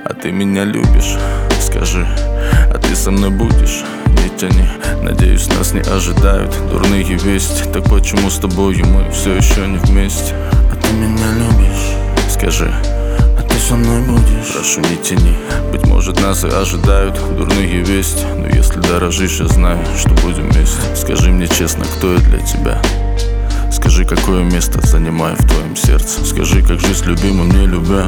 А ты меня любишь, скажи, а ты со мной будешь? Не тяни, надеюсь, нас не ожидают дурные вести. Так почему с тобою мы все еще не вместе? А ты меня любишь, скажи, а ты со мной будешь? прошу, не тяни, быть может, нас и ожидают дурные вести. Но если дорожишь, я знаю, что будем вместе. Скажи мне честно, кто я для тебя? Скажи, какое место занимаю в твоем сердце? Скажи, как жить с любимым, не любя?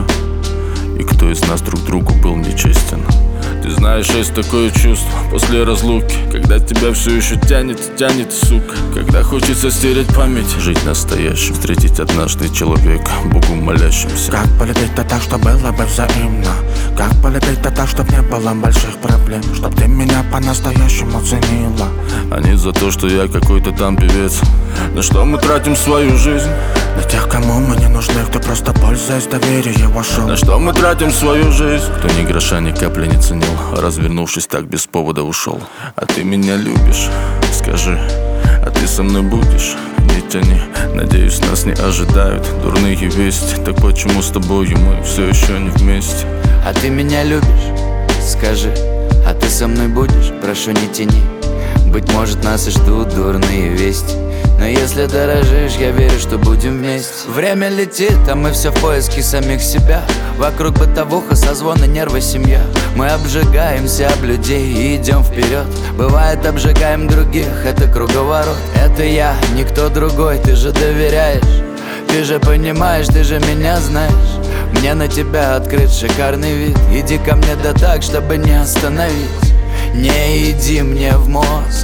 И кто из нас друг другу был нечестен? Ты знаешь, есть такое чувство после разлуки, когда тебя все еще тянет, тянет, сука. Когда хочется стереть память, жить настоящим, встретить однажды человека, Богу молящимся. Как полюбить-то так, что было бы взаимно? Как полюбить-то так, чтоб не было больших проблем? Чтоб ты меня по-настоящему ценила, а не за то, что я какой-то там певец. На что мы тратим свою жизнь? на тех, кому мы не нужны, кто просто, пользуясь доверием, вошел. На что мы тратим свою жизнь? Кто ни гроша, ни капли не ценил, развернувшись, так без повода ушел. А ты меня любишь, скажи, а ты со мной будешь? Не тяни, надеюсь, нас не ожидают дурные вести. Так почему с тобою мы все еще не вместе? А ты меня любишь, скажи, а ты со мной будешь? Прошу, не тяни, быть может, нас и ждут дурные вести. Но если дорожишь, я верю, что будем вместе. Время летит, а мы все в поиске самих себя. Вокруг бытовуха, созвоны, нервы, семья. Мы обжигаемся об людей и идем вперед. Бывает, обжигаем других, это круговорот. Это я, никто другой, ты же доверяешь. Ты же понимаешь, ты же меня знаешь. Мне на тебя открыт шикарный вид. Иди ко мне да так, чтобы не остановить. Не иди мне в мозг,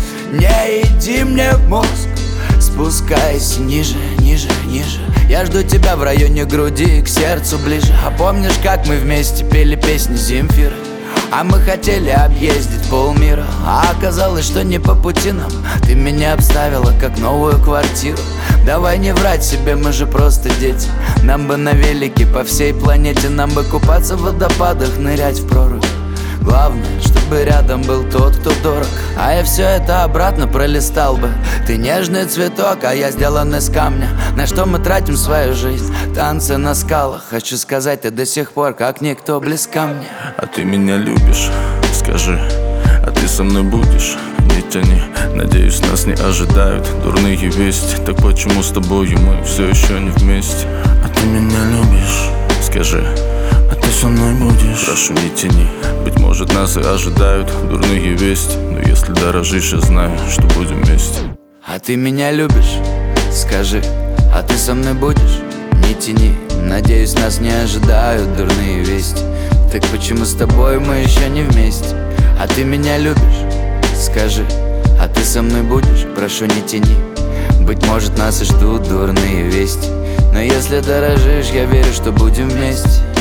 не иди мне в мозг. Спускайся ниже, ниже, ниже. Я жду тебя в районе груди, к сердцу ближе. А помнишь, как мы вместе пели песни Земфиры? А мы хотели объездить полмира, а оказалось, что не по пути нам. Ты меня обставила как новую квартиру. Давай не врать себе, мы же просто дети. Нам бы на велике по всей планете. Нам бы купаться в водопадах, нырять в прорубь. Главное, чтобы рядом был тот, кто дорог. А я все это обратно пролистал бы. Ты нежный цветок, а я сделан из камня. На что мы тратим свою жизнь? Танцы на скалах. Хочу сказать, ты до сих пор как никто близка мне. А ты меня любишь, скажи, а ты со мной будешь? Не тяни, надеюсь, нас не ожидают дурные вести. Так почему с тобою мы все еще не вместе? А ты меня любишь, скажи, а ты со мной будешь? прошу, не тяни, быть может, нас и ожидают дурные вести. Но если дорожишь, я знаю, что будем вместе. А ты меня любишь, скажи, а ты со мной будешь? Не тяни, надеюсь, нас не ожидают дурные вести. Так почему с тобой мы еще не вместе? А ты меня любишь, скажи, а ты со мной будешь? Прошу, не тяни, быть может, нас и ждут дурные вести. Но если дорожишь, я верю, что будем вместе.